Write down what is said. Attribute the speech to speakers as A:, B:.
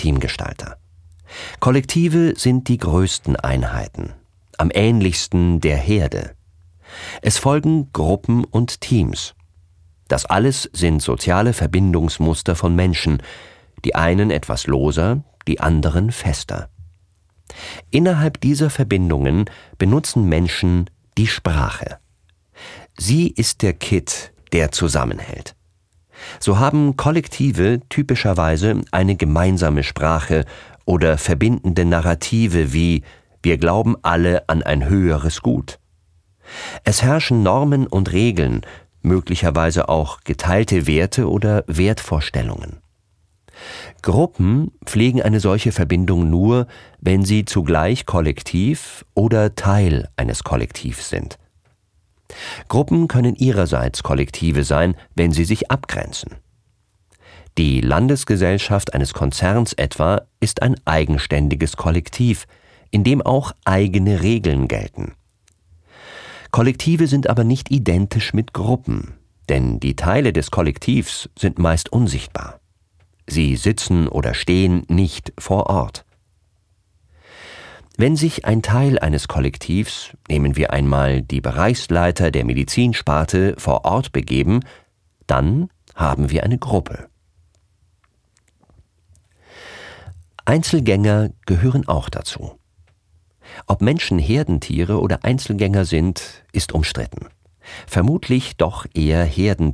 A: Teamgestalter. Kollektive sind die größten Einheiten, am ähnlichsten der Herde. Es folgen Gruppen und Teams. Das alles sind soziale Verbindungsmuster von Menschen, die einen etwas loser, die anderen fester. Innerhalb dieser Verbindungen benutzen Menschen die Sprache. Sie ist der Kitt, der zusammenhält. So haben Kollektive typischerweise eine gemeinsame Sprache oder verbindende Narrative wie „Wir glauben alle an ein höheres Gut“. Es herrschen Normen und Regeln, möglicherweise auch geteilte Werte oder Wertvorstellungen. Gruppen pflegen eine solche Verbindung nur, wenn sie zugleich Kollektiv oder Teil eines Kollektivs sind. Gruppen können ihrerseits Kollektive sein, wenn sie sich abgrenzen. Die Landesgesellschaft eines Konzerns etwa ist ein eigenständiges Kollektiv, in dem auch eigene Regeln gelten. Kollektive sind aber nicht identisch mit Gruppen, denn die Teile des Kollektivs sind meist unsichtbar. Sie sitzen oder stehen nicht vor Ort. Wenn sich ein Teil eines Kollektivs, nehmen wir einmal die Bereichsleiter der Medizinsparte, vor Ort begeben, dann haben wir eine Gruppe. Einzelgänger gehören auch dazu. Ob Menschen Herdentiere oder Einzelgänger sind, ist umstritten. Vermutlich doch eher Herdentiere.